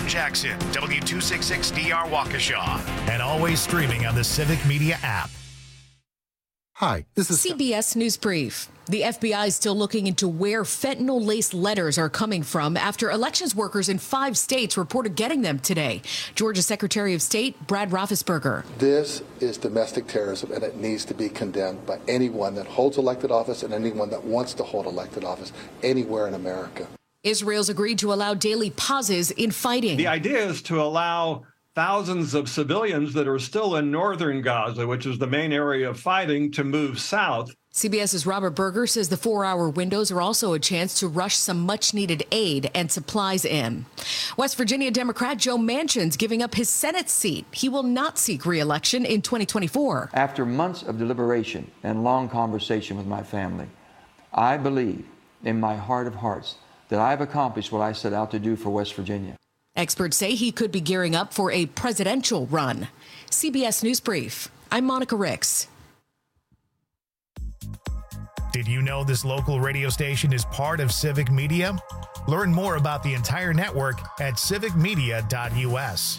John Jackson, W266DR Waukesha, and always streaming on the Civic Media app. Hi, this is CBS News Brief. The FBI is still looking into where fentanyl-laced letters are coming from after elections workers in 5 states reported getting them today. Georgia Secretary of State Brad Raffensperger. This is domestic terrorism, and it needs to be condemned by anyone that holds elected office and anyone that wants to hold elected office anywhere in America. Israel's agreed to allow daily pauses in fighting. The idea is to allow thousands of civilians that are still in northern Gaza, which is the main area of fighting, to move south. CBS's Robert Berger says the 4-hour windows are also a chance to rush some much-needed aid and supplies in. West Virginia Democrat Joe Manchin's giving up his Senate seat. He will not seek re-election in 2024. After months of deliberation and long conversation with my family, I believe in my heart of hearts that I've accomplished what I set out to do for West Virginia. Experts say he could be gearing up for a presidential run. CBS News Brief. I'm Monica Ricks. Did you know this local radio station is part of Civic Media? Learn more about the entire network at civicmedia.us.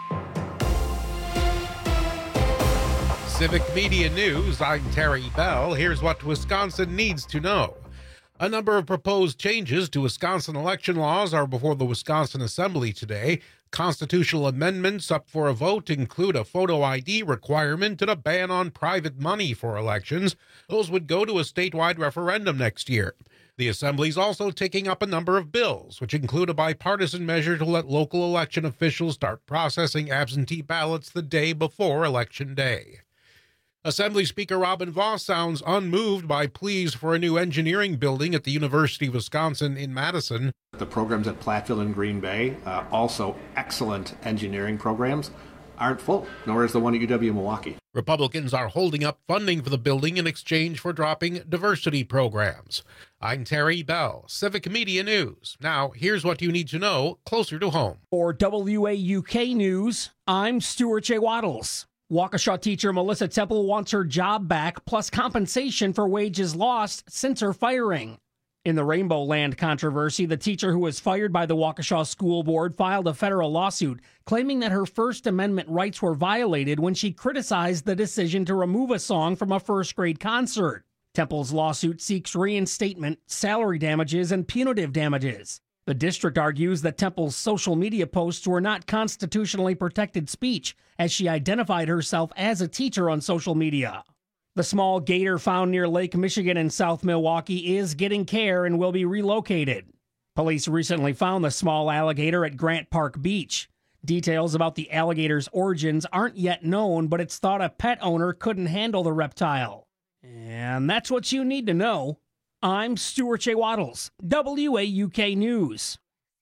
Civic Media News, I'm Terry Bell. Here's what Wisconsin needs to know. A number of proposed changes to Wisconsin election laws are before the Wisconsin Assembly today. Constitutional amendments up for a vote include a photo ID requirement and a ban on private money for elections. Those would go to a statewide referendum next year. The Assembly's also taking up a number of bills, which include a bipartisan measure to let local election officials start processing absentee ballots the day before Election Day. Assembly Speaker Robin Vos sounds unmoved by pleas for a new engineering building at the University of Wisconsin in Madison. The programs at Platteville and Green Bay, also excellent engineering programs, aren't full, nor is the one at UW-Milwaukee. Republicans are holding up funding for the building in exchange for dropping diversity programs. I'm Terry Bell, Civic Media News. Now, here's what you need to know closer to home. For WAUK News, I'm Stuart J. Waddles. Waukesha teacher Melissa Temple wants her job back, plus compensation for wages lost since her firing. In the Rainbow Land controversy, the teacher who was fired by the Waukesha School Board filed a federal lawsuit claiming that her First Amendment rights were violated when she criticized the decision to remove a song from a first-grade concert. Temple's lawsuit seeks reinstatement, salary damages, and punitive damages. The district argues that Temple's social media posts were not constitutionally protected speech, as she identified herself as a teacher on social media. The small gator found near Lake Michigan in South Milwaukee is getting care and will be relocated. Police recently found the small alligator at Grant Park Beach. Details about the alligator's origins aren't yet known, but it's thought a pet owner couldn't handle the reptile. And that's what you need to know. I'm Stuart J. Waddles, WAUK News.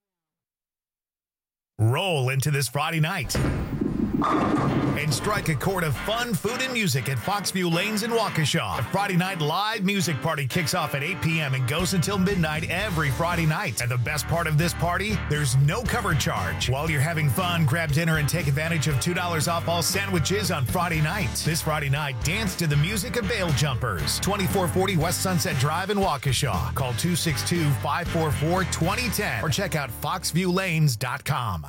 Roll into this Friday night and strike a chord of fun, food, and music at Foxview Lanes in Waukesha. The Friday night live music party kicks off at 8 p.m. and goes until midnight every Friday night. And the best part of this party, there's no cover charge. While you're having fun, grab dinner and take advantage of $2 off all sandwiches on Friday night. This Friday night, dance to the music of Bail Jumpers. 2440 West Sunset Drive in Waukesha. Call 262-544-2010 or check out foxviewlanes.com.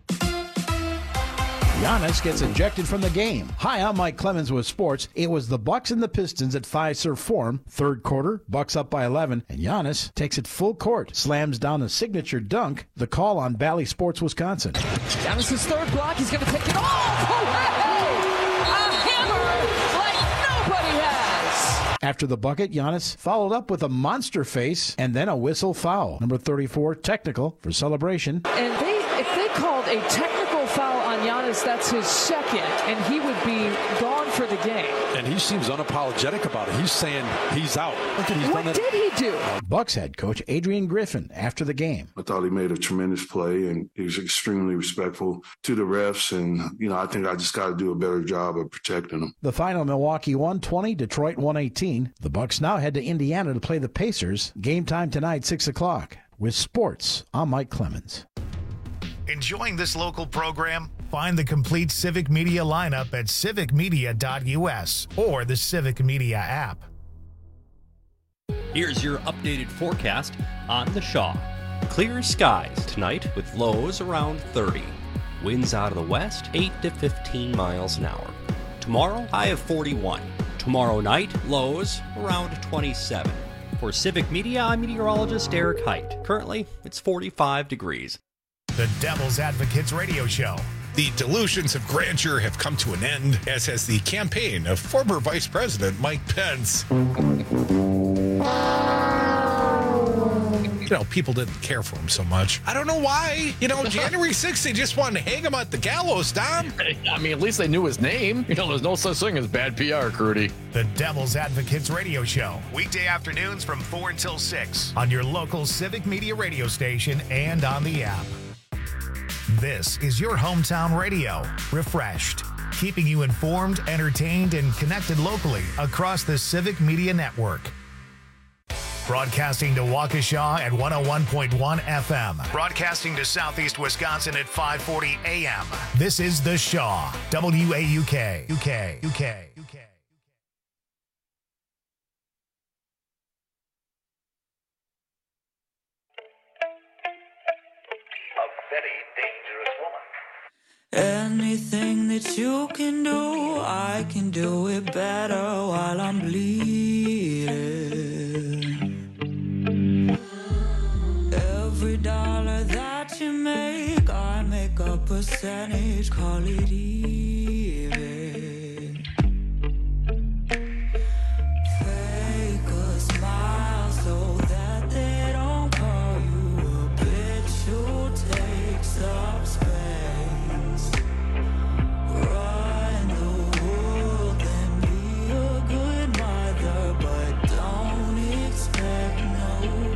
Giannis gets ejected from the game. Hi, I'm Mike Clemens with sports. It was the Bucks and the Pistons at Fiserv Forum. Third quarter, Bucks up by 11, and Giannis takes it full court, slams down the signature dunk. The call on Bally Sports, Wisconsin. Giannis' third block. He's going to take it off. Oh, hey! A hammer like nobody has. After the bucket, Giannis followed up with a monster face and then a whistle foul. Number 34, technical for celebration. And if they called a technical foul on Giannis, that's his second, and he would be gone for the game. And he seems unapologetic about it. He's saying he's out. What did he do? Bucks head coach Adrian Griffin after the game. I thought he made a tremendous play, and he was extremely respectful to the refs. And, I think I just got to do a better job of protecting them. The final, Milwaukee 120, Detroit 118. The Bucks now head to Indiana to play the Pacers. Game time tonight, 6 o'clock. With sports, I'm Mike Clemens. Enjoying this local program? Find the complete Civic Media lineup at civicmedia.us or the Civic Media app. Here's your updated forecast on the Shaw. Clear skies tonight with lows around 30. Winds out of the west, 8 to 15 miles an hour. Tomorrow, high of 41. Tomorrow night, lows around 27. For Civic Media, I'm meteorologist Eric Height. Currently, it's 45 degrees. The Devil's Advocates Radio Show. The delusions of grandeur have come to an end, as has the campaign of former Vice President Mike Pence. People didn't care for him so much. I don't know why. January 6th, they just wanted to hang him at the gallows, Tom. I mean, at least they knew his name. There's no such thing as bad PR, Crudy. The Devil's Advocates Radio Show. Weekday afternoons from 4 until 6 on your local Civic Media radio station and on the app. This is your hometown radio, refreshed, keeping you informed, entertained, and connected locally across the Civic Media Network. Broadcasting to Waukesha at 101.1 FM. Broadcasting to Southeast Wisconsin at 540 AM. This is The Shaw, WAUK. UK. Anything that you can do, I can do it better while I'm bleeding. Every dollar that you make, I make a percentage, call it even. Fake a smile so that they don't call you a bitch who takes up space. Run the world and be a good mother, but don't expect no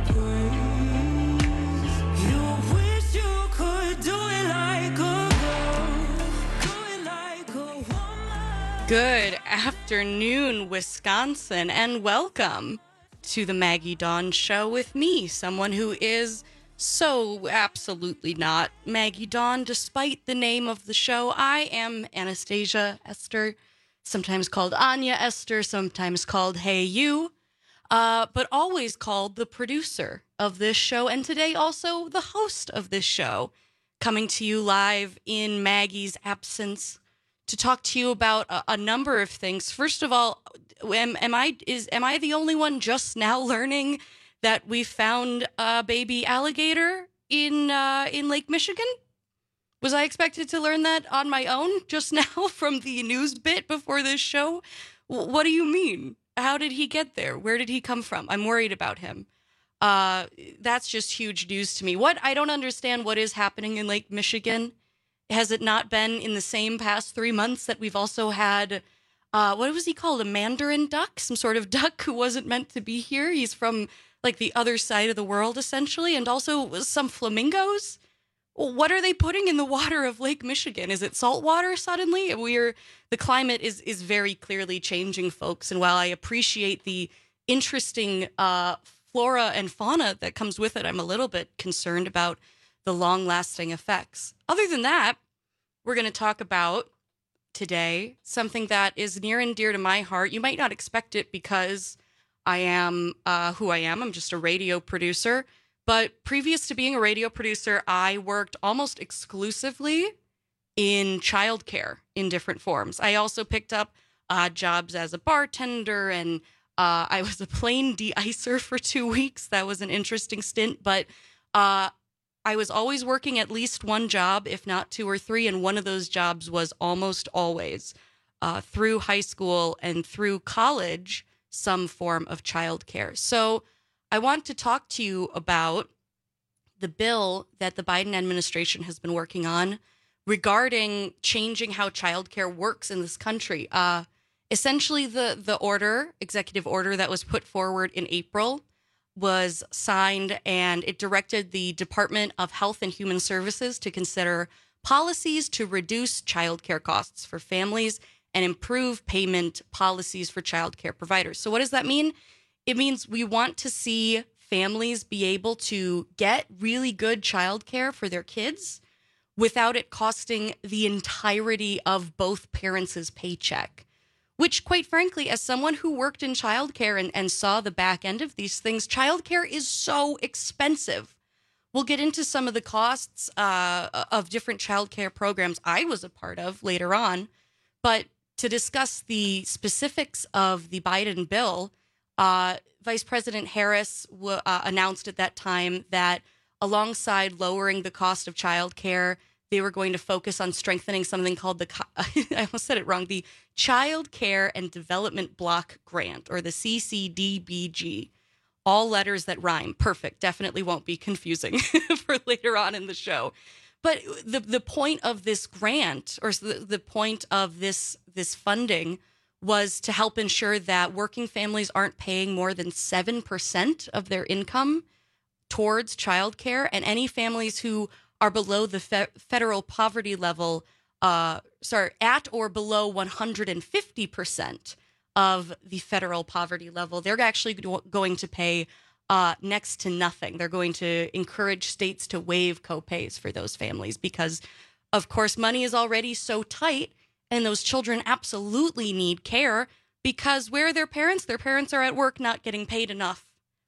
praise. You wish you could do it like a girl, do it like a woman. Good afternoon, Wisconsin, and welcome to the Maggie Dawn Show with me, someone who is so absolutely not Maggie Dawn, despite the name of the show. I am Anastasia Esther, sometimes called Anya Esther, sometimes called Hey You, but always called the producer of this show, and today also the host of this show, coming to you live in Maggie's absence to talk to you about a number of things. First of all, am I the only one just now learning that we found a baby alligator in Lake Michigan? Was I expected to learn that on my own just now from the news bit before this show? What do you mean? How did he get there? Where did he come from? I'm worried about him. That's just huge news to me. I don't understand what is happening in Lake Michigan. Has it not been in the same past 3 months that we've also had, what was he called? A mandarin duck? Some sort of duck who wasn't meant to be here. He's from like the other side of the world, essentially, and also some flamingos. What are they putting in the water of Lake Michigan? Is it salt water suddenly? The climate is very clearly changing, folks. And while I appreciate the interesting flora and fauna that comes with it, I'm a little bit concerned about the long-lasting effects. Other than that, we're going to talk about today something that is near and dear to my heart. You might not expect it because I am who I am. I'm just a radio producer. But previous to being a radio producer, I worked almost exclusively in childcare in different forms. I also picked up jobs as a bartender, and I was a plane de-icer for 2 weeks. That was an interesting stint. But I was always working at least one job, if not 2 or 3. And one of those jobs was almost always through high school and through college, some form of childcare. So I want to talk to you about the bill that the Biden administration has been working on regarding changing how childcare works in this country. Essentially, the executive order that was put forward in April was signed, and it directed the Department of Health and Human Services to consider policies to reduce childcare costs for families and improve payment policies for childcare providers. So what does that mean? It means we want to see families be able to get really good childcare for their kids without it costing the entirety of both parents' paycheck. Which, quite frankly, as someone who worked in childcare and saw the back end of these things, childcare is so expensive. We'll get into some of the costs of different childcare programs I was a part of later on. But to discuss the specifics of the Biden bill, Vice President Harris announced at that time that alongside lowering the cost of childcare, they were going to focus on strengthening something called I almost said it wrong, the Child Care and Development Block Grant, or the CCDBG. All letters that rhyme. Perfect. Definitely won't be confusing for later on in the show. But the point of this grant, or the point of this funding, was to help ensure that working families aren't paying more than 7% of their income towards childcare, and any families who are below the federal poverty level, at or below 150% of the federal poverty level, they're actually going to pay next to nothing. They're going to encourage states to waive copays for those families because, of course, money is already so tight, and those children absolutely need care because where are their parents? Their parents are at work not getting paid enough,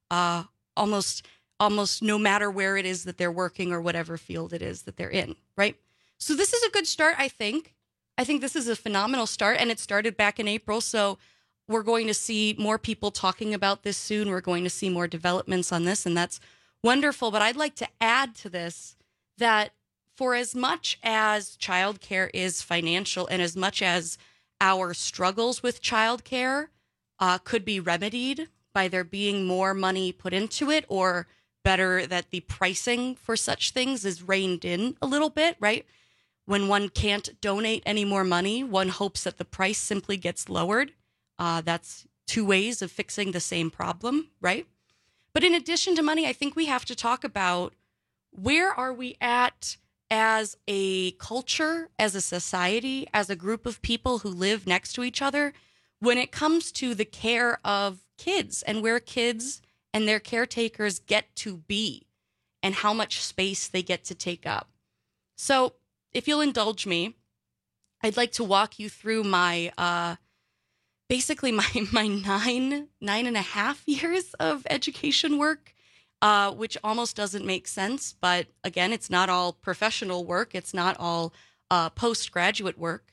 almost no matter where it is that they're working or whatever field it is that they're in, right? So this is a good start, I think. I think this is a phenomenal start, and it started back in April, so we're going to see more people talking about this soon. We're going to see more developments on this, and that's wonderful. But I'd like to add to this that for as much as childcare is financial and as much as our struggles with childcare could be remedied by there being more money put into it, or better, that the pricing for such things is reined in a little bit, right? When one can't donate any more money, one hopes that the price simply gets lowered. That's two ways of fixing the same problem, right? But in addition to money, I think we have to talk about where are we at as a culture, as a society, as a group of people who live next to each other when it comes to the care of kids and where kids and their caretakers get to be and how much space they get to take up. So if you'll indulge me, I'd like to walk you through my basically my nine and a half years of education work, which almost doesn't make sense. But again, it's not all professional work. It's not all postgraduate work.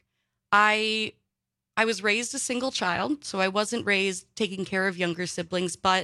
I was raised a single child, so I wasn't raised taking care of younger siblings, but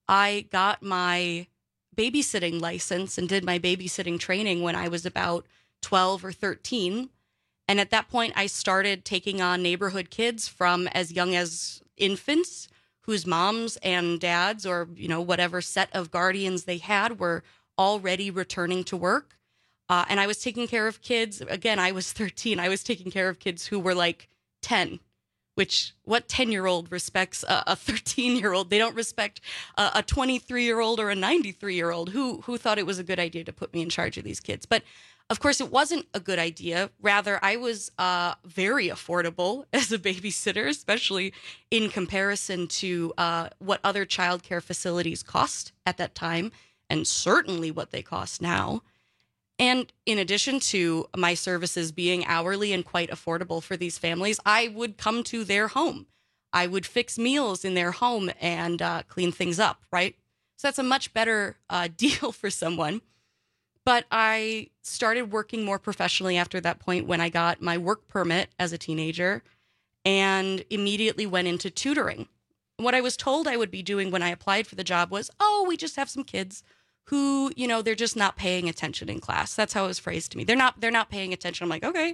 I got my babysitting license and did my babysitting training when I was about 12 or 13. And at that point, I started taking on neighborhood kids from as young as infants whose moms and dads, or, whatever set of guardians they had, were already returning to work. And I was taking care of kids. Again, I was 13. I was taking care of kids who were like 10, which what 10-year-old respects a 13-year-old? They don't respect a 23-year-old or a 93-year-old who thought it was a good idea to put me in charge of these kids. But of course, it wasn't a good idea. Rather, I was very affordable as a babysitter, especially in comparison to what other childcare facilities cost at that time, and certainly what they cost now. And in addition to my services being hourly and quite affordable for these families, I would come to their home. I would fix meals in their home and clean things up, right? So that's a much better deal for someone. But I started working more professionally after that point when I got my work permit as a teenager and immediately went into tutoring. What I was told I would be doing when I applied for the job was, we just have some kids who, they're just not paying attention in class. That's how it was phrased to me. They're not paying attention. I'm like, okay,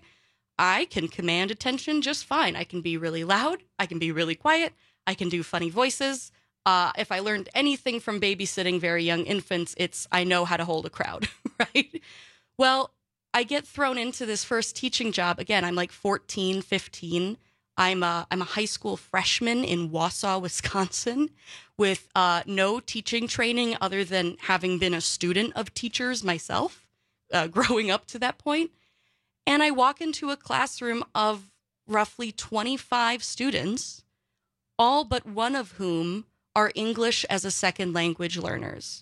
I can command attention just fine. I can be really loud. I can be really quiet. I can do funny voices. If I learned anything from babysitting very young infants, it's I know how to hold a crowd, right? Well, I get thrown into this first teaching job. Again, I'm like 14, 15. I'm a high school freshman in Wausau, Wisconsin, with no teaching training other than having been a student of teachers myself, growing up to that point. And I walk into a classroom of roughly 25 students, all but one of whom are English as a second language learners.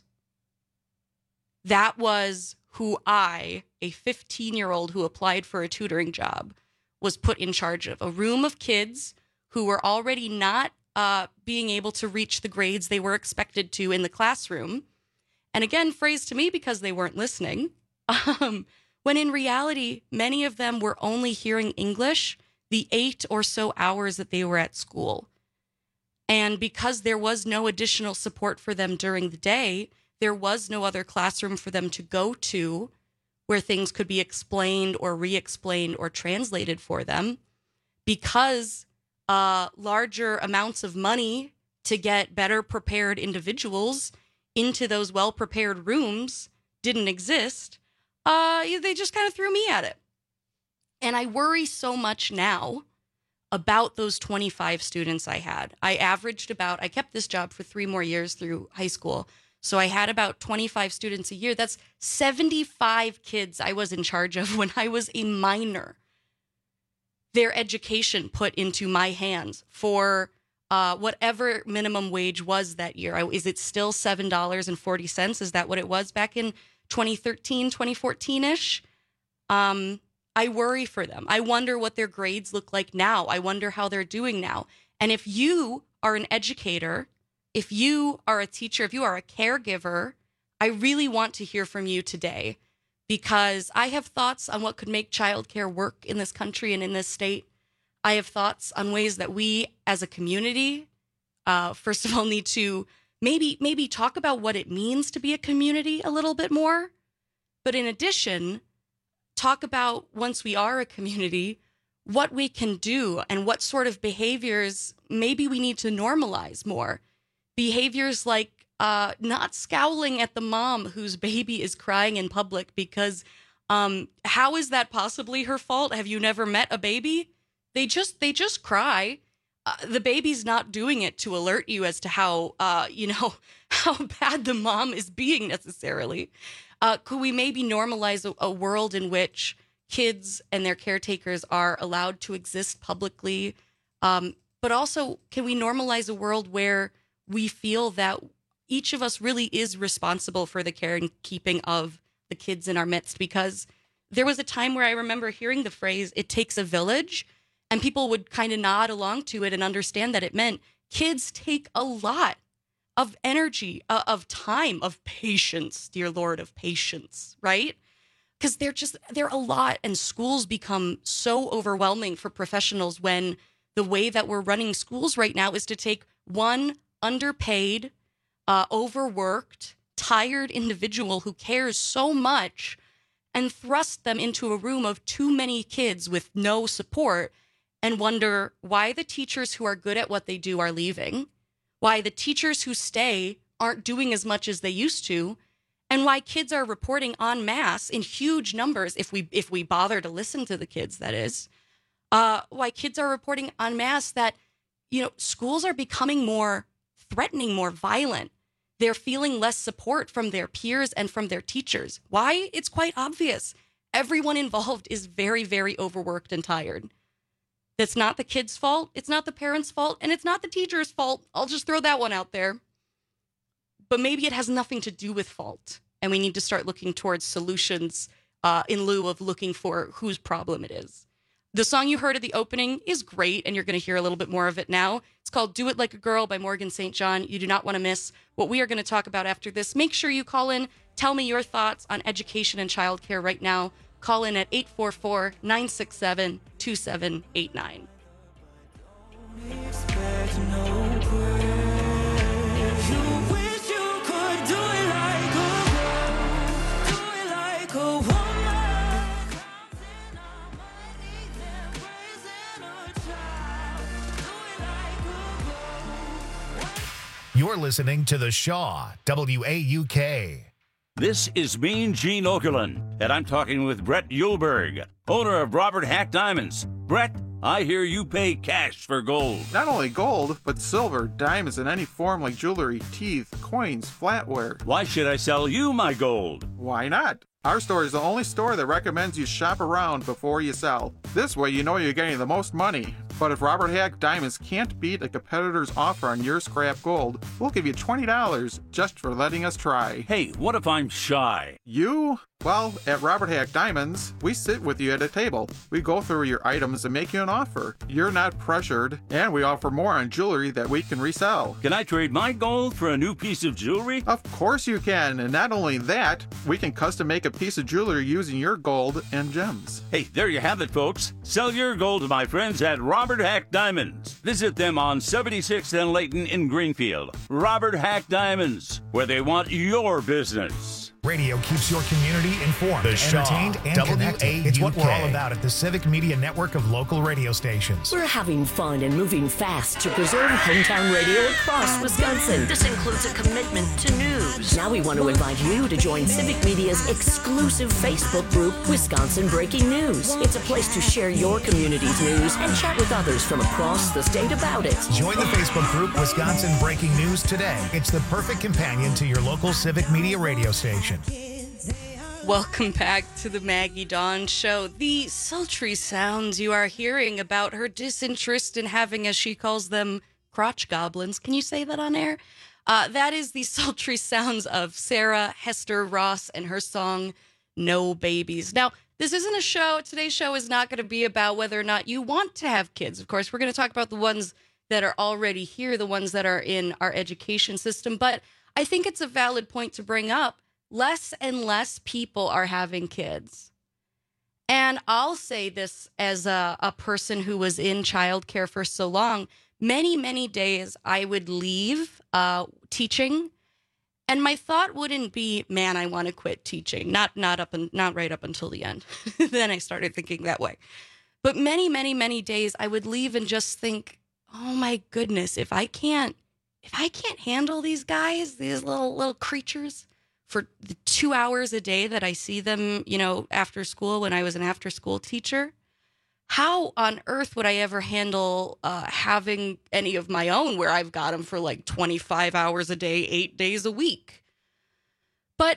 That was who I, a 15-year-old who applied for a tutoring job, was put in charge of. A room of kids who were already not being able to reach the grades they were expected to in the classroom. And again, phrased to me because they weren't listening. When in reality, many of them were only hearing English the 8 or so hours that they were at school. And because there was no additional support for them during the day, there was no other classroom for them to go to where things could be explained or re-explained or translated for them. Because larger amounts of money to get better prepared individuals into those well-prepared rooms didn't exist, they just kind of threw me at it. And I worry so much now about those 25 students I had. I kept this job for 3 more years through high school. So I had about 25 students a year. That's 75 kids I was in charge of when I was a minor. Their education put into my hands for whatever minimum wage was that year. Is it still $7.40? Is that what it was back in 2013, 2014-ish? I worry for them. I wonder what their grades look like now. I wonder how they're doing now. And if you are an educator, if you are a teacher, if you are a caregiver, I really want to hear from you today, because I have thoughts on what could make childcare work in this country and in this state. I have thoughts on ways that we as a community, first of all, need to maybe talk about what it means to be a community a little bit more. But in addition, talk about, once we are a community, what we can do and what sort of behaviors maybe we need to normalize more. Behaviors like not scowling at the mom whose baby is crying in public, because how is that possibly her fault? Have you never met a baby? They just cry. The baby's not doing it to alert you as to how how bad the mom is being necessarily. Could we maybe normalize a world in which kids and their caretakers are allowed to exist publicly? But also, can we normalize a world where we feel that each of us really is responsible for the care and keeping of the kids in our midst? Because there was a time where I remember hearing the phrase, "it takes a village," and people would kind of nod along to it and understand that it meant kids take a lot of energy, of time, of patience, dear Lord, of patience, right? Because they're a lot, and schools become so overwhelming for professionals when the way that we're running schools right now is to take one underpaid, overworked, tired individual who cares so much and thrust them into a room of too many kids with no support, and wonder why the teachers who are good at what they do are leaving, why the teachers who stay aren't doing as much as they used to, and why kids are reporting en masse in huge numbers, if we bother to listen to the kids, that is, why kids are reporting en masse that, schools are becoming more threatening, more violent. They're feeling less support from their peers and from their teachers. Why? It's quite obvious. Everyone involved is very, very overworked and tired. That's not the kid's fault. It's not the parents' fault. And it's not the teacher's fault. I'll just throw that one out there. But maybe it has nothing to do with fault. And we need to start looking towards solutions in lieu of looking for whose problem it is. The song you heard at the opening is great, and you're going to hear a little bit more of it now. It's called Do It Like a Girl by Morgan St. John. You do not want to miss what we are going to talk about after this. Make sure you call in. Tell me your thoughts on education and childcare right now. Call in at 844-967-2789. You're listening to The Shaw, WAUK. This is Mean Gene Okerlund, and I'm talking with Brett Yulberg, owner of Robert Hack Diamonds. Brett, I hear you pay cash for gold. Not only gold, but silver, diamonds in any form like jewelry, teeth, coins, flatware. Why should I sell you my gold? Why not? Our store is the only store that recommends you shop around before you sell. This way you know you're getting the most money. But if Robert Hack Diamonds can't beat a competitor's offer on your scrap gold, we'll give you $20 just for letting us try. Hey, what if I'm shy? You? Well, at Robert Hack Diamonds, we sit with you at a table. We go through your items and make you an offer. You're not pressured, and we offer more on jewelry that we can resell. Can I trade my gold for a new piece of jewelry? Of course you can, and not only that, we can custom make a piece of jewelry using your gold and gems. Hey, there you have it, folks. Sell your gold to my friends at Robert Hack Diamonds. Visit them on 76th and Layton in Greenfield. Robert Hack Diamonds, where they want your business. Radio keeps your community informed, entertained, and connected. It's what we're all about at the Civic Media Network of local radio stations. We're having fun and moving fast to preserve hometown radio across Wisconsin. This includes a commitment to news. Now we want to invite you to join Civic Media's exclusive Facebook group, Wisconsin Breaking News. It's a place to share your community's news and chat with others from across the state about it. Join the Facebook group Wisconsin Breaking News today. It's the perfect companion to your local Civic Media radio station. Welcome back to the Maggie Dawn Show. The sultry sounds you are hearing about her disinterest in having, as she calls them, crotch goblins. Can you say that on air? That is the sultry sounds of Sarah Hester Ross and her song, No Babies. Now, this isn't a show. Today's show is not going to be about whether or not you want to have kids. Of course, we're going to talk about the ones that are already here, the ones that are in our education system. But I think it's a valid point to bring up. Less and less people are having kids. And I'll say this as a person who was in childcare for so long. Many, many days I would leave teaching, and my thought wouldn't be, man, I want to quit teaching. Not right up until the end. Then I started thinking that way. But many, many, many days I would leave and just think, oh my goodness, if I can't handle these guys, these little creatures, for the 2 hours a day that I see them, after school when I was an after school teacher, how on earth would I ever handle having any of my own where I've got them for like 25 hours a day, 8 days a week? But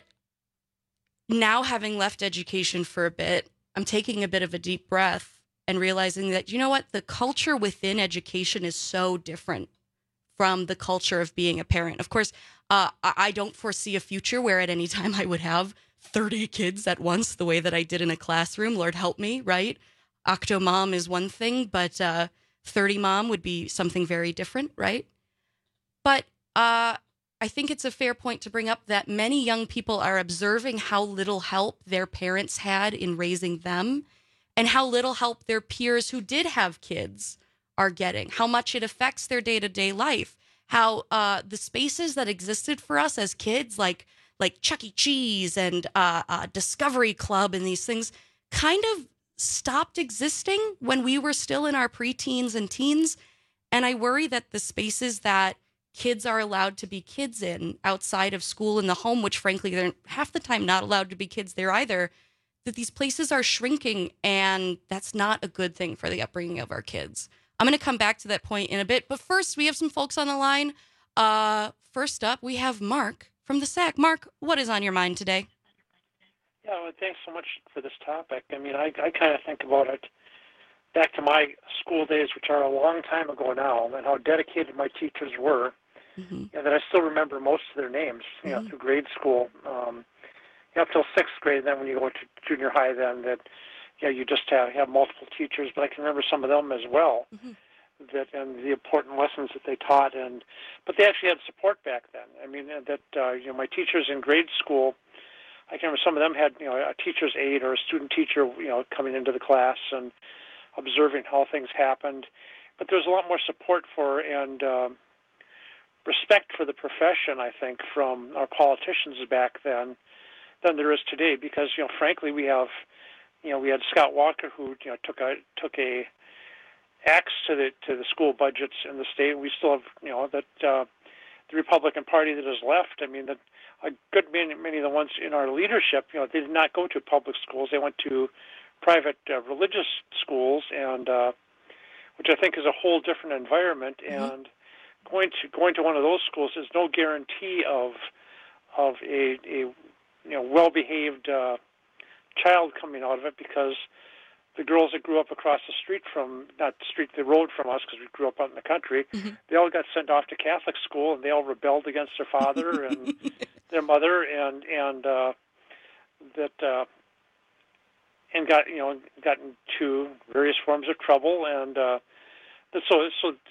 now, having left education for a bit, I'm taking a bit of a deep breath and realizing that, you know what, the culture within education is so different from the culture of being a parent. Of course, I don't foresee a future where at any time I would have 30 kids at once the way that I did in a classroom. Lord help me, right? Octomom is one thing, but 30 mom would be something very different, right? But I think it's a fair point to bring up that many young people are observing how little help their parents had in raising them and how little help their peers who did have kids are getting, how much it affects their day-to-day life, how the spaces that existed for us as kids, like Chuck E. Cheese and Discovery Club and these things, kind of stopped existing when we were still in our preteens and teens. And I worry that the spaces that kids are allowed to be kids in outside of school and the home, which frankly, they're half the time not allowed to be kids there either, that these places are shrinking, and that's not a good thing for the upbringing of our kids. I'm going to come back to that point in a bit, but first we have some folks on the line. First up, we have Mark from the SAC. Mark, what is on your mind today? Yeah, well, thanks so much for this topic. I mean, I kind of think about it back to my school days, which are a long time ago now, and how dedicated my teachers were, and that I still remember most of their names, through grade school, up till sixth grade. Then when you go to junior high, then that, you just have multiple teachers, but I can remember some of them as well, that and the important lessons that they taught, but they actually had support back then. I mean, that my teachers in grade school, I can remember some of them had a teacher's aide or a student teacher coming into the class and observing how things happened, but there was a lot more support for and respect for the profession, I think, from our politicians back then than there is today, because frankly we had Scott Walker who took a axe to the school budgets in the state. We still have that the Republican Party that is left. I mean, that a good many of the ones in our leadership, they did not go to public schools. They went to private religious schools, and which I think is a whole different environment. And going to one of those schools is no guarantee of a well-behaved child coming out of it, because the girls that grew up across the street the road from us, because we grew up out in the country, they all got sent off to Catholic school, and they all rebelled against their father and their mother, and and got into various forms of trouble, and so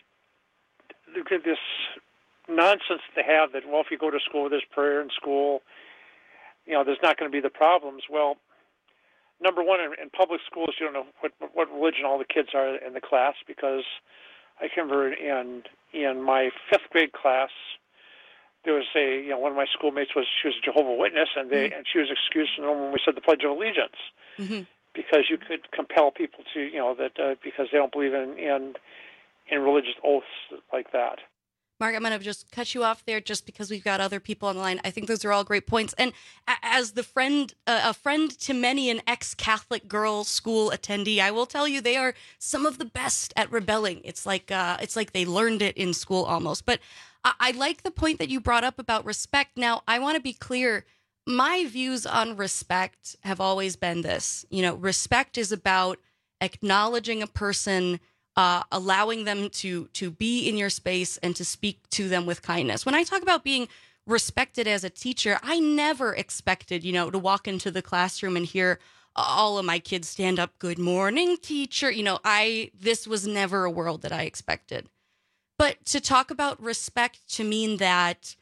this nonsense they have that, well, if you go to school, there's prayer in school, there's not going to be the problems. Well, number one, in public schools, you don't know what religion all the kids are in the class, because I can remember in my 5th grade class, there was one of my schoolmates she was a Jehovah's Witness, and she was excused when we said the Pledge of Allegiance, because you could compel people to because they don't believe in religious oaths like that. Mark, I'm going to just cut you off there just because we've got other people on the line. I think those are all great points. And as a friend to many an ex-Catholic girls' school attendee, I will tell you they are some of the best at rebelling. It's like they learned it in school almost. But I like the point that you brought up about respect. Now, I want to be clear. My views on respect have always been this. Respect is about acknowledging a person, allowing them to be in your space and to speak to them with kindness. When I talk about being respected as a teacher, I never expected, to walk into the classroom and hear all of my kids stand up, "Good morning, teacher." This was never a world that I expected. But to talk about respect to mean that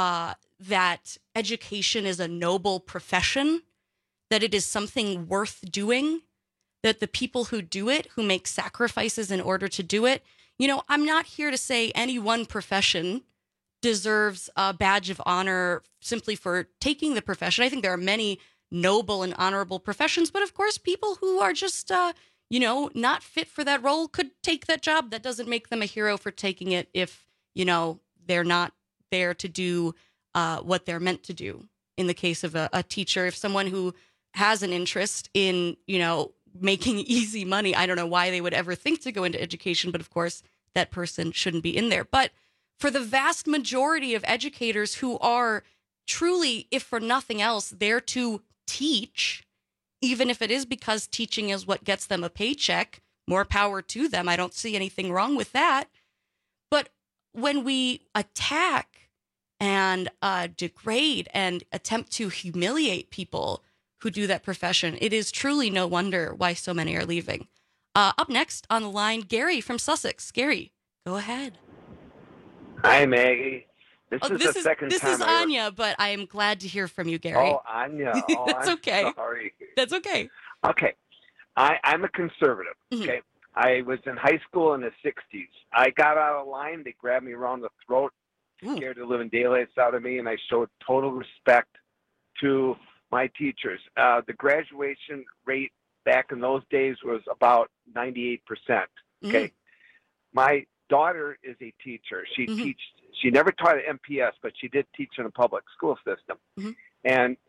that education is a noble profession, that it is something worth doing, that the people who do it, who make sacrifices in order to do it, I'm not here to say any one profession deserves a badge of honor simply for taking the profession. I think there are many noble and honorable professions, but of course, people who are just, not fit for that role could take that job. That doesn't make them a hero for taking it if, they're not there to do what they're meant to do. In the case of a teacher, if someone who has an interest in, making easy money, I don't know why they would ever think to go into education, but of course that person shouldn't be in there. But for the vast majority of educators who are truly, if for nothing else, there to teach, even if it is because teaching is what gets them a paycheck, more power to them. I don't see anything wrong with that. But when we attack and degrade and attempt to humiliate people who do that profession, it is truly no wonder why so many are leaving. Up next on the line, Gary from Sussex. Gary, go ahead. Hi, Maggie. This is Anya, but I am glad to hear from you, Gary. Oh, Anya. Oh, That's okay. Sorry. That's okay. Okay. I'm a conservative, okay? I was in high school in the 60s. I got out of line. They grabbed me around the throat, scared the living daylights out of me, and I showed total respect to my teachers. The graduation rate back in those days was about 98%. Okay. My daughter is a teacher. She never taught at MPS, but she did teach in a public school system. And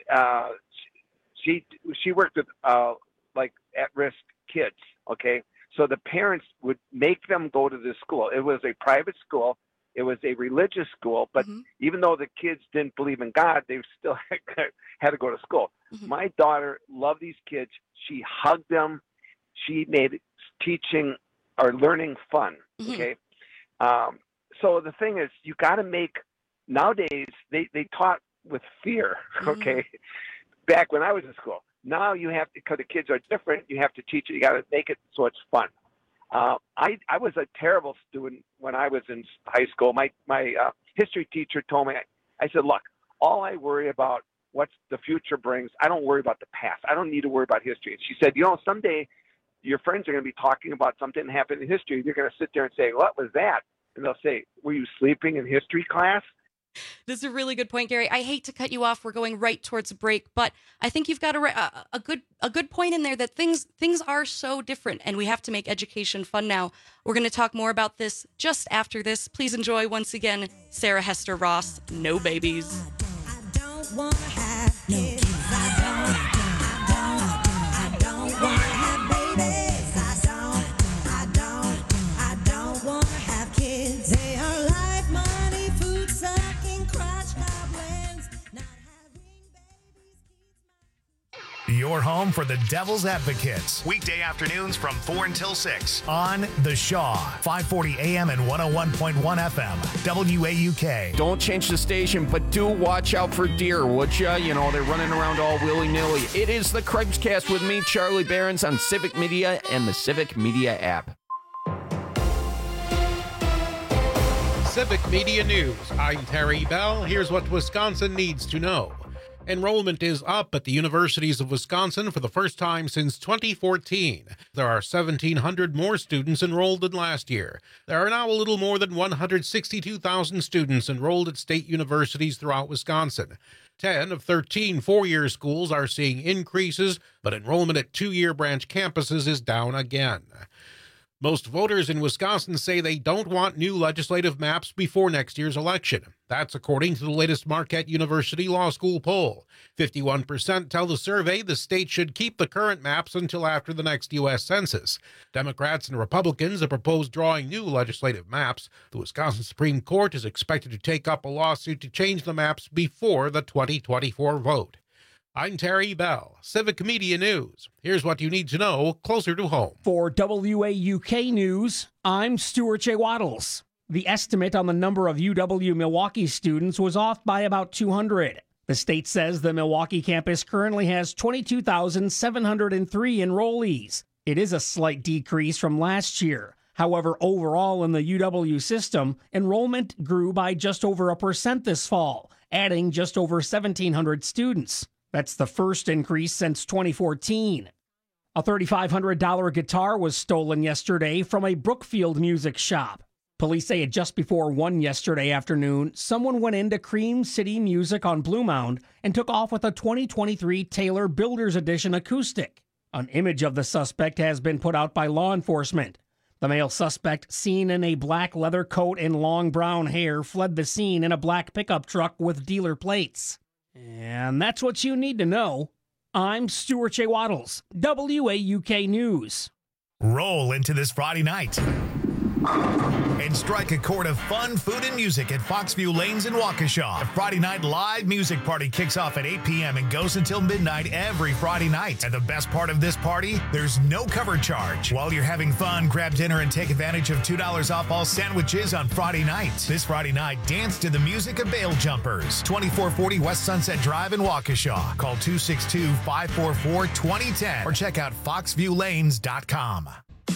she worked with like at-risk kids. Okay. So the parents would make them go to this school. It was a private school. It was a religious school, but even though the kids didn't believe in God, they still had to go to school. My daughter loved these kids. She hugged them. She made teaching or learning fun. Okay. So the thing is, you got to make, nowadays, they taught with fear. Okay. Back when I was in school. Now you have to, because the kids are different, you have to teach it. You got to make it so it's fun. I was a terrible student when I was in high school. My history teacher told me, I said, look, all I worry about what the future brings. I don't worry about the past. I don't need to worry about history. And she said, someday your friends are going to be talking about something that happened in history. You're going to sit there and say, what was that? And they'll say, were you sleeping in history class? This is a really good point, Gary. I hate to cut you off. We're going right towards a break, but I think you've got a good point in there that things are so different, and we have to make education fun now. We're going to talk more about this just after this. Please enjoy once again Sarah Hester Ross, No Babies. I don't want to have kids. I don't want to have babies. I don't want to have kids. They are life, money, food sucking, crotch goblins. Your home home for the Devil's Advocates. Weekday afternoons from 4 until 6 on The Shaw, 540 AM and 101.1 FM, WAUK. Don't change the station, but do watch out for deer, would ya? You know, they're running around all willy-nilly. It is the Craig's with me, Charlie Behrens, on Civic Media and the Civic Media app. Civic Media News. I'm Terry Bell. Here's what Wisconsin needs to know. Enrollment is up at the universities of Wisconsin for the first time since 2014. There are 1,700 more students enrolled than last year. There are now a little more than 162,000 students enrolled at state universities throughout Wisconsin. 10 of 13 four-year schools are seeing increases, but enrollment at two-year branch campuses is down again. Most voters in Wisconsin say they don't want new legislative maps before next year's election. That's according to the latest Marquette University Law School poll. 51% tell the survey the state should keep the current maps until after the next U.S. Census. Democrats and Republicans have proposed drawing new legislative maps. The Wisconsin Supreme Court is expected to take up a lawsuit to change the maps before the 2024 vote. I'm Terry Bell, Civic Media News. Here's what you need to know closer to home. For WAUK News, I'm Stuart J. Waddles. The estimate on the number of UW-Milwaukee students was off by about 200. The state says the Milwaukee campus currently has 22,703 enrollees. It is a slight decrease from last year. However, overall in the UW system, enrollment grew by just over 1% this fall, adding just over 1,700 students. That's the first increase since 2014. A $3,500 guitar was stolen yesterday from a Brookfield music shop. Police say at just before 1 yesterday afternoon, someone went into Cream City Music on Blue Mound and took off with a 2023 Taylor Builder's Edition acoustic. An image of the suspect has been put out by law enforcement. The male suspect, seen in a black leather coat and long brown hair, fled the scene in a black pickup truck with dealer plates. And that's what you need to know. I'm Stuart J. Waddles, WAUK News. Roll into this Friday night and strike a chord of fun, food, and music at Foxview Lanes in Waukesha. The Friday night live music party kicks off at 8 p.m. and goes until midnight every Friday night. And the best part of this party, there's no cover charge. While you're having fun, grab dinner and take advantage of $2 off all sandwiches on Friday night. This Friday night, dance to the music of Bail Jumpers. 2440 West Sunset Drive in Waukesha. Call 262-544-2010 or check out foxviewlanes.com.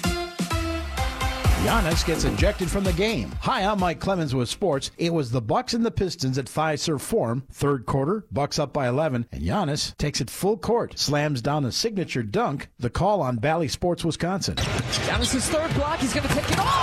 Giannis gets ejected from the game. Hi, I'm Mike Clemens with sports. It was the Bucks and the Pistons at Fiserv Forum. Third quarter, Bucks up by 11, and Giannis takes it full court, slams down a signature dunk. The call on Bally Sports Wisconsin. Giannis' third block. He's going to take it off.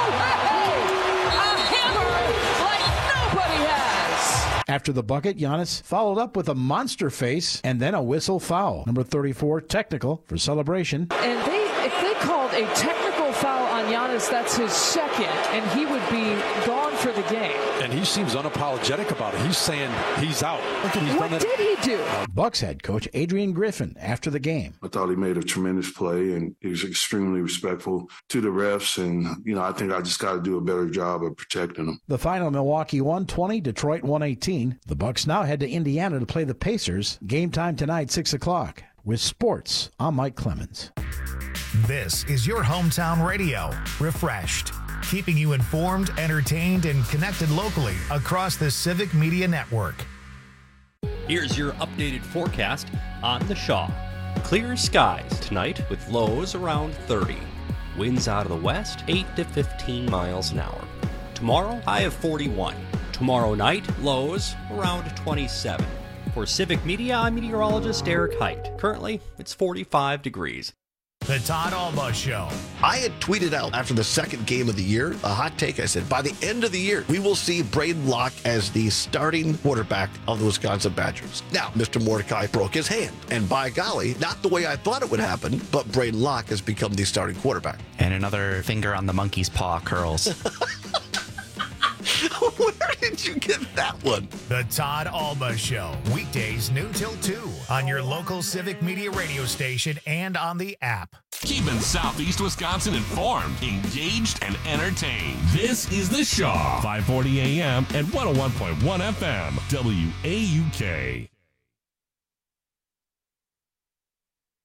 A hammer like nobody has. After the bucket, Giannis followed up with a monster face and then a whistle foul. Number 34, technical for celebration. And if they called a technical foul on Giannis, that's his second, and he would be gone for the game. And he seems unapologetic about it. He's saying he's out. What did he do? Bucks head coach Adrian Griffin after the game. I thought he made a tremendous play, and he was extremely respectful to the refs. And, I think I just got to do a better job of protecting them. The final, Milwaukee 120, Detroit 118. The Bucks now head to Indiana to play the Pacers. Game time tonight, 6 o'clock. With sports, I'm Mike Clemens. This is your hometown radio, refreshed, keeping you informed, entertained, and connected locally across the Civic Media Network. Here's your updated forecast on the Shaw. Clear skies tonight with lows around 30. Winds out of the west 8 to 15 miles an hour. Tomorrow, high of 41. Tomorrow night, lows around 27. For Civic Media, I'm meteorologist Eric Height. Currently, it's 45 degrees. The Todd Alba Show. I had tweeted out after the second game of the year, a hot take. I said, by the end of the year, we will see Braden Locke as the starting quarterback of the Wisconsin Badgers. Now, Mr. Mordecai broke his hand. And by golly, not the way I thought it would happen, but Braden Locke has become the starting quarterback. And another finger on the monkey's paw curls. Where did you get that one? The Todd Alba Show. Weekdays noon till 2 on your local Civic Media radio station and on the app. Keeping Southeast Wisconsin informed, engaged, and entertained. This is The Shaw, 540 AM and 101.1 FM, WAUK.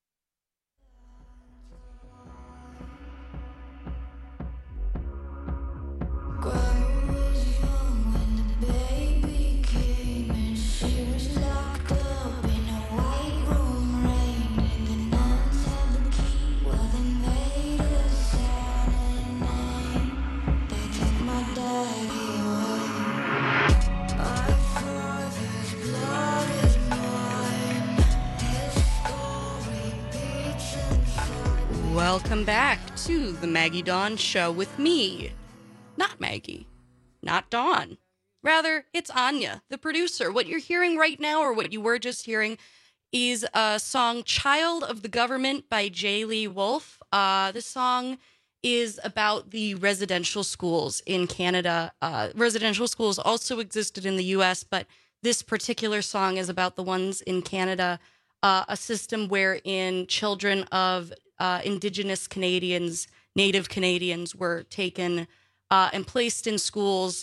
Welcome back to the Maggie Dawn Show with me. Not Maggie, not Dawn. Rather, it's Anya, the producer. What you're hearing right now, or what you were just hearing, is a song Child of the Government by J. Lee Wolf. This song is about the residential schools in Canada. Residential schools also existed in the U.S., but this particular song is about the ones in Canada, a system wherein children of Indigenous Canadians, Native Canadians, were taken and placed in schools,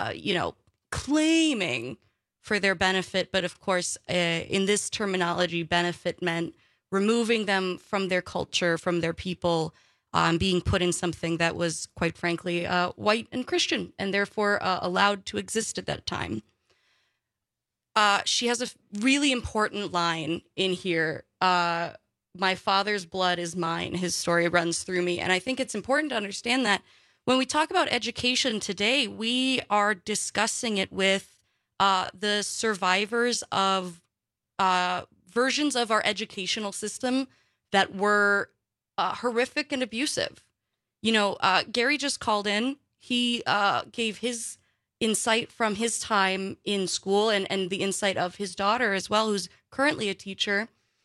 claiming for their benefit. But of course, in this terminology, benefit meant removing them from their culture, from their people, being put in something that was, quite frankly, white and Christian, and therefore allowed to exist at that time. She has a really important line in here. My father's blood is mine. His story runs through me. And I think it's important to understand that when we talk about education today, we are discussing it with the survivors of versions of our educational system that were horrific and abusive. Gary just called in. He gave his insight from his time in school and the insight of his daughter as well, who's currently a teacher.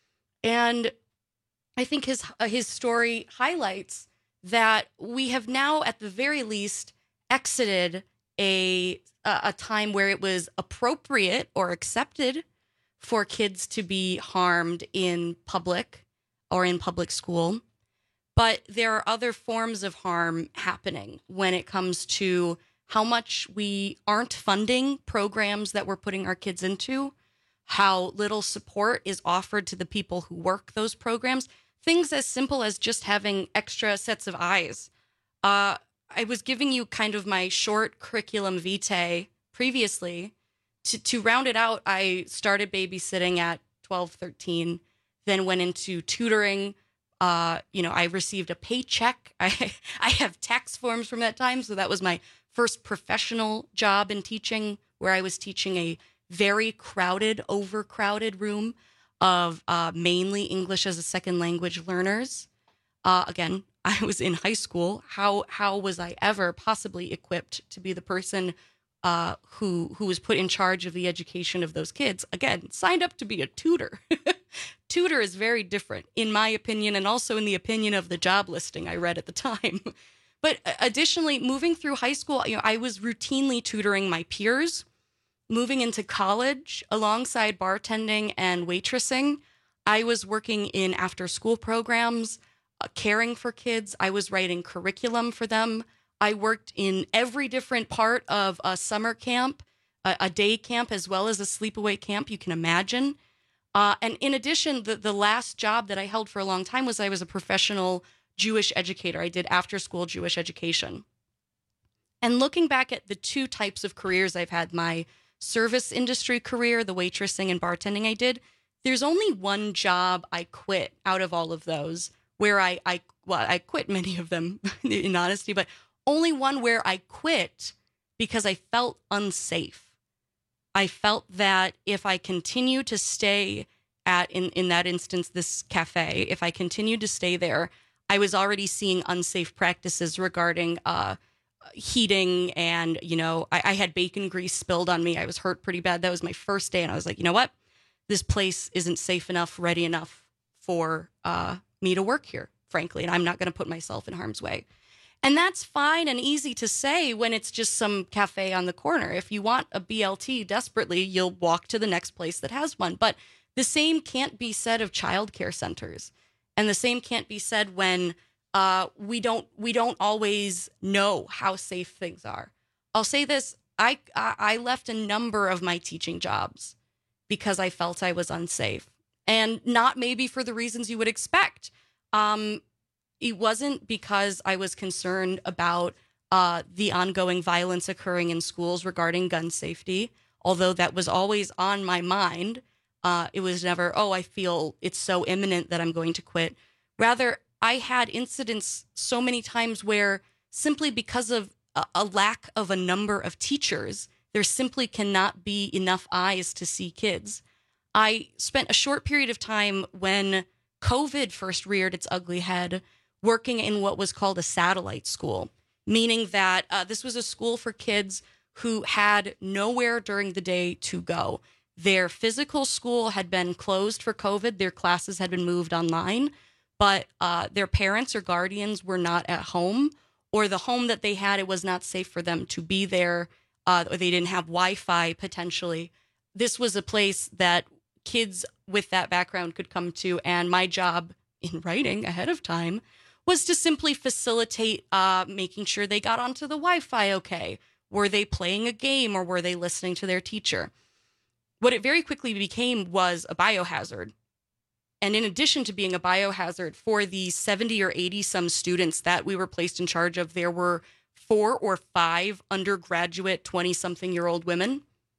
And I think his story highlights that we have now, at the very least, exited a time where it was appropriate or accepted for kids to be harmed in public or in public school. But there are other forms of harm happening when it comes to how much we aren't funding programs that we're putting our kids into, how little support is offered to the people who work those programs, things as simple as just having extra sets of eyes. I was giving you kind of my short curriculum vitae previously. To round it out, I started babysitting at 12, 13, then went into tutoring. I received a paycheck. I have tax forms from that time, so that was my first professional job in teaching, where I was teaching a very crowded, overcrowded room of mainly English as a second language learners. Again, I was in high school. How was I ever possibly equipped to be the person who was put in charge of the education of those kids? Again, signed up to be a tutor. Tutor is very different, in my opinion, and also in the opinion of the job listing I read at the time. But additionally, moving through high school, I was routinely tutoring my peers. Moving into college, alongside bartending and waitressing, I was working in after-school programs, caring for kids. I was writing curriculum for them. I worked in every different part of a summer camp, a day camp, as well as a sleepaway camp you can imagine. And in addition, the last job that I held for a long time was I was a professional Jewish educator. I did after-school Jewish education. And looking back at the two types of careers I've had, my service industry career, the waitressing and bartending I did, there's only one job I quit out of all of those, where I quit many of them in honesty, but only one where I quit because I felt unsafe. I felt that if I continued to stay at, in that instance, this cafe, if I continued to stay there, I was already seeing unsafe practices regarding heating, and I had bacon grease spilled on me. I was hurt pretty bad. That was my first day, and I was like, you know what, this place isn't safe enough, ready enough for me to work here, frankly, and I'm not going to put myself in harm's way. And that's fine and easy to say when it's just some cafe on the corner. If you want a BLT desperately, you'll walk to the next place that has one. But the same can't be said of childcare centers, and the same can't be said when we don't always know how safe things are. I'll say this: I left a number of my teaching jobs because I felt I was unsafe, and not maybe for the reasons you would expect. It wasn't because I was concerned about the ongoing violence occurring in schools regarding gun safety, although that was always on my mind. It was never, I feel it's so imminent that I'm going to quit. Rather, I had incidents so many times where simply because of a lack of a number of teachers, there simply cannot be enough eyes to see kids. I spent a short period of time when COVID first reared its ugly head, working in what was called a satellite school, meaning that this was a school for kids who had nowhere during the day to go. Their physical school had been closed for COVID. Their classes had been moved online, but their parents or guardians were not at home, or the home that they had, it was not safe for them to be there, or they didn't have Wi-Fi potentially. This was a place that kids with that background could come to, and my job in writing ahead of time was to simply facilitate making sure they got onto the Wi-Fi okay. Were they playing a game, or were they listening to their teacher? What it very quickly became was a biohazard. And in addition to being a biohazard, for the 70 or 80 some students that we were placed in charge of, there were 4 or 5 undergraduate 20-something-year-old women.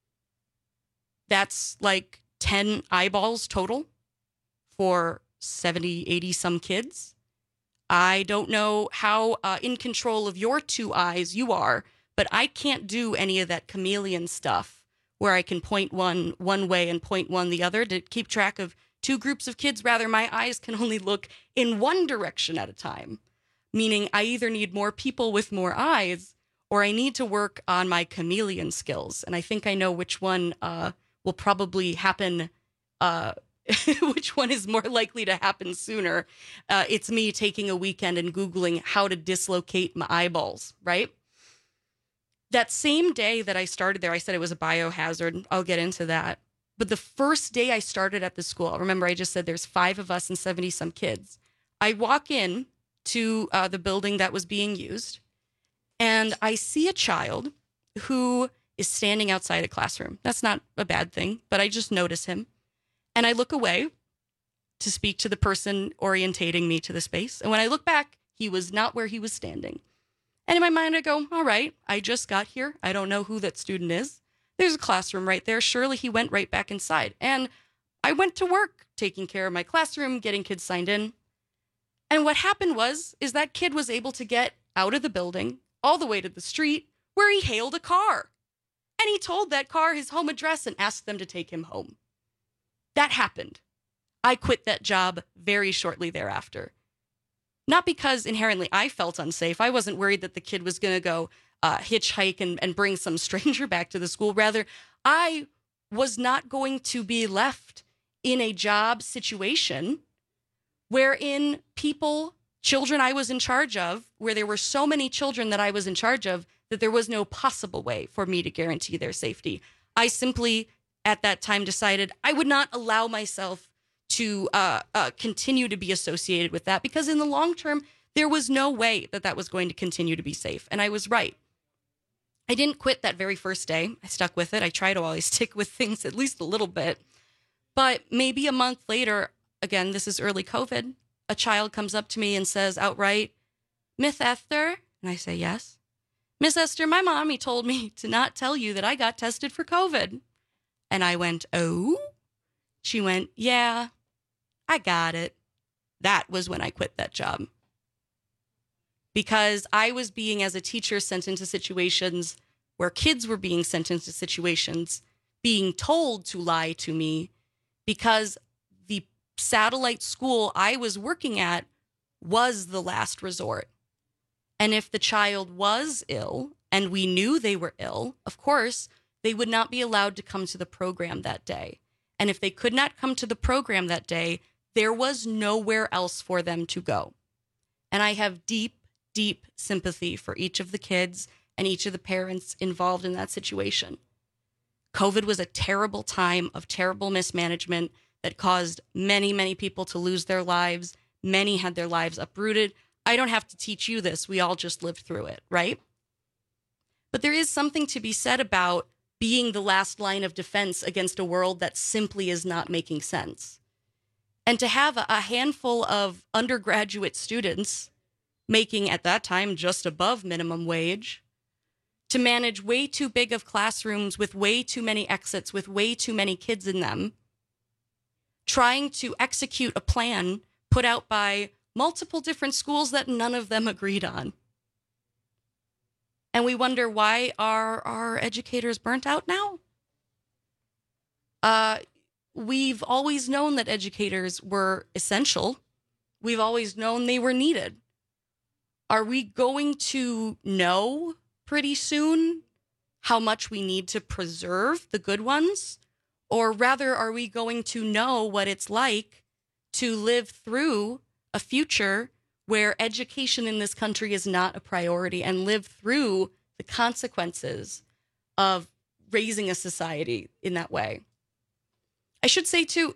That's like 10 eyeballs total for 70, 80 some kids. I don't know how in control of your 2 eyes you are, but I can't do any of that chameleon stuff where I can point one way and point one the other to keep track of 2 groups of kids. Rather, my eyes can only look in one direction at a time, meaning I either need more people with more eyes, or I need to work on my chameleon skills. And I think I know which one will probably happen, which one is more likely to happen sooner. It's me taking a weekend and Googling how to dislocate my eyeballs, right? That same day that I started there, I said it was a biohazard. I'll get into that. But the first day I started at the school, remember I just said there's 5 of us and 70 some kids. I walk in to the building that was being used, and I see a child who is standing outside a classroom. That's not a bad thing, but I just notice him. And I look away to speak to the person orientating me to the space. And when I look back, he was not where he was standing. And in my mind, I go, all right, I just got here. I don't know who that student is. There's a classroom right there. Surely he went right back inside. And I went to work taking care of my classroom, getting kids signed in. And what happened is that kid was able to get out of the building all the way to the street, where he hailed a car. And he told that car his home address and asked them to take him home. That happened. I quit that job very shortly thereafter. Not because inherently I felt unsafe. I wasn't worried that the kid was going to go hitchhike and bring some stranger back to the school. Rather, I was not going to be left in a job situation wherein children I was in charge of, where there were so many children that I was in charge of, that there was no possible way for me to guarantee their safety. I simply, at that time, decided I would not allow myself to continue to be associated with that, because in the long term, there was no way that was going to continue to be safe. And I was right. I didn't quit that very first day. I stuck with it. I try to always stick with things at least a little bit. But maybe a month later, again, this is early COVID, a child comes up to me and says outright, "Miss Esther?" And I say, "Yes." "Miss Esther, my mommy told me to not tell you that I got tested for COVID." And I went, "Oh?" She went, "Yeah, I got it." That was when I quit that job. Because I was being, as a teacher, sent into situations where kids were being sent into situations, being told to lie to me, because the satellite school I was working at was the last resort. And if the child was ill, and we knew they were ill, of course, they would not be allowed to come to the program that day. And if they could not come to the program that day, there was nowhere else for them to go. And I have deep, deep sympathy for each of the kids and each of the parents involved in that situation. COVID was a terrible time of terrible mismanagement that caused many, many people to lose their lives. Many had their lives uprooted. I don't have to teach you this. We all just lived through it, right? But there is something to be said about being the last line of defense against a world that simply is not making sense. And to have a handful of undergraduate students making, at that time, just above minimum wage, to manage way too big of classrooms with way too many exits, with way too many kids in them, trying to execute a plan put out by multiple different schools that none of them agreed on. And we wonder, why are our educators burnt out now? We've always known that educators were essential. We've always known they were needed. Are we going to know pretty soon how much we need to preserve the good ones? Or rather, are we going to know what it's like to live through a future where education in this country is not a priority and live through the consequences of raising a society in that way? I should say, too,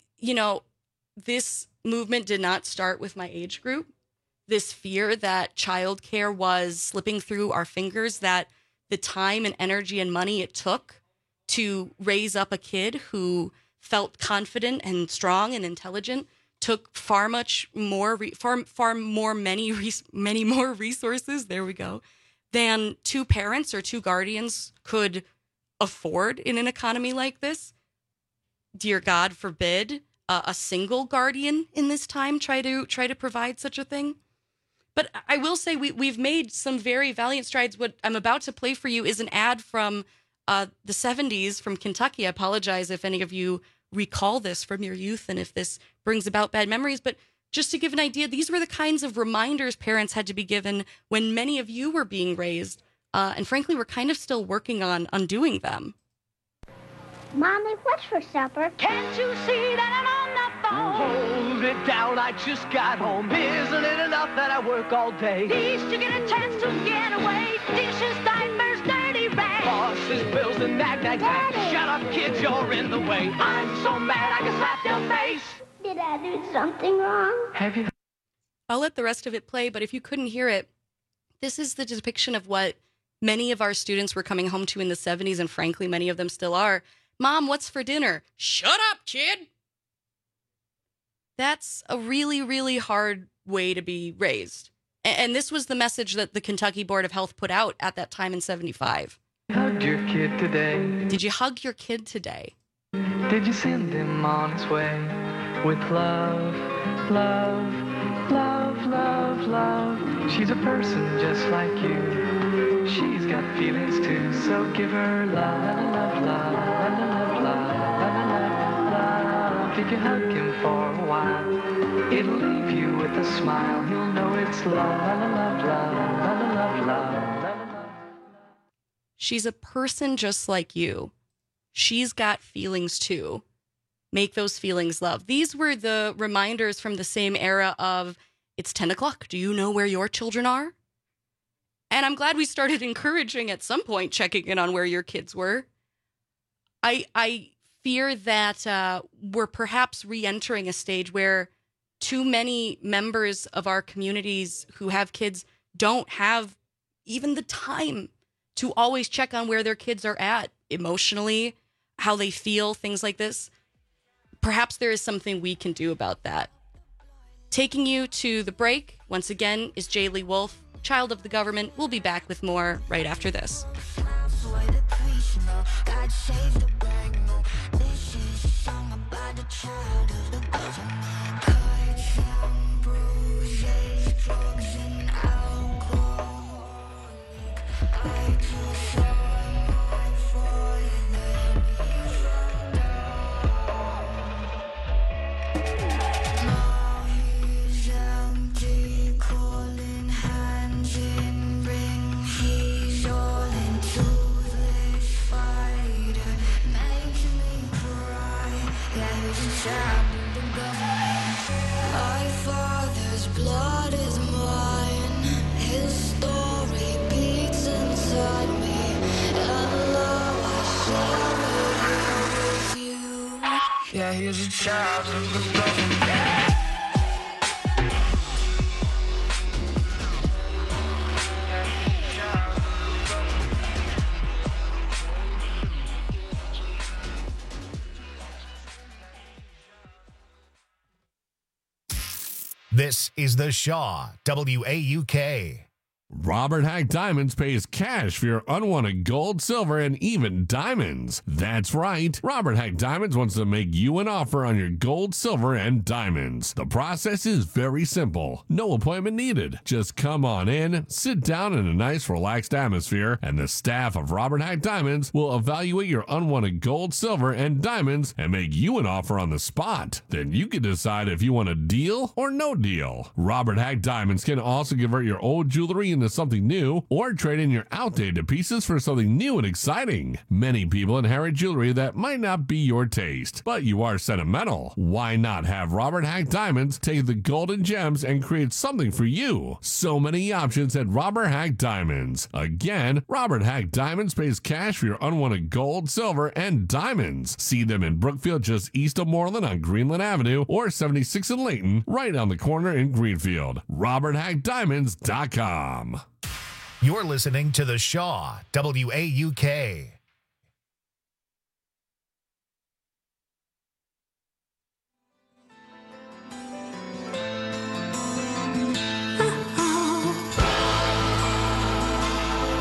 this movement did not start with my age group. This fear that childcare was slipping through our fingers, that the time and energy and money it took to raise up a kid who felt confident and strong and intelligent took many more resources, there we go, than two parents or two guardians could afford in an economy like this. Dear God forbid a single guardian in this time try to provide such a thing. But I will say we've made some very valiant strides. What I'm about to play for you is an ad from the 70s from Kentucky. I apologize if any of you recall this from your youth and if this brings about bad memories. But just to give an idea, these were the kinds of reminders parents had to be given when many of you were being raised. And frankly, we're kind of still working on undoing them. Mommy, what's for supper? Can't you see that I'm on the phone? Hold it down, I just got home. Isn't it enough that I work all day? At least you get a chance to get away. Dishes, diapers, dirty rags. Bosses, bills, and nag. Shut up, kids, you're in the way. I'm so mad I can slap your face. Did I do something wrong? Have you? I'll let the rest of it play, but if you couldn't hear it, this is the depiction of what many of our students were coming home to in the 70s, and frankly, many of them still are. Mom, what's for dinner? Shut up, kid! That's a really, really hard way to be raised. And this was the message that the Kentucky Board of Health put out at that time in 75. Hugged your kid today. Did you hug your kid today? Did you send him on his way with love, love, love, love, love? She's a person just like you. She's got feelings too, so give her love, love, love, love, love, love, love, love. If you hug him for a while, it'll leave you with a smile. You'll know it's love, love, love, love, love, love, love. She's a person just like you. She's got feelings too. Make those feelings love. These were the reminders from the same era of, it's 10 o'clock. Do you know where your children are? And I'm glad we started encouraging at some point checking in on where your kids were. I fear that we're perhaps re-entering a stage where too many members of our communities who have kids don't have even the time to always check on where their kids are at emotionally, how they feel, things like this. Perhaps there is something we can do about that. Taking you to the break, once again, is Jay Lee Wolf, Child of the Government. We'll be back with more right after this. My father's blood is mine. His story beats inside me. And love I share with you. Yeah, he's a child of the government. This is The Shaw, WAUK. Robert Hack Diamonds pays cash for your unwanted gold, silver, and even diamonds. That's right. Robert Hack Diamonds wants to make you an offer on your gold, silver, and diamonds. The process is very simple. No appointment needed. Just come on in, sit down in a nice, relaxed atmosphere, and the staff of Robert Hack Diamonds will evaluate your unwanted gold, silver, and diamonds and make you an offer on the spot. Then you can decide if you want a deal or no deal. Robert Hack Diamonds can also convert your old jewelry into something new or trade in your outdated pieces for something new and exciting. Many people inherit jewelry that might not be your taste, but you are sentimental. Why not have Robert Hack Diamonds take the golden gems and create something for you? So many options at Robert Hack Diamonds. Again, Robert Hack Diamonds pays cash for your unwanted gold, silver, and diamonds. See them in Brookfield just east of Moreland on Greenland Avenue or 76 in Layton, right on the corner in Greenfield. RobertHackDiamonds.com. You're listening to The Shaw, WAUK.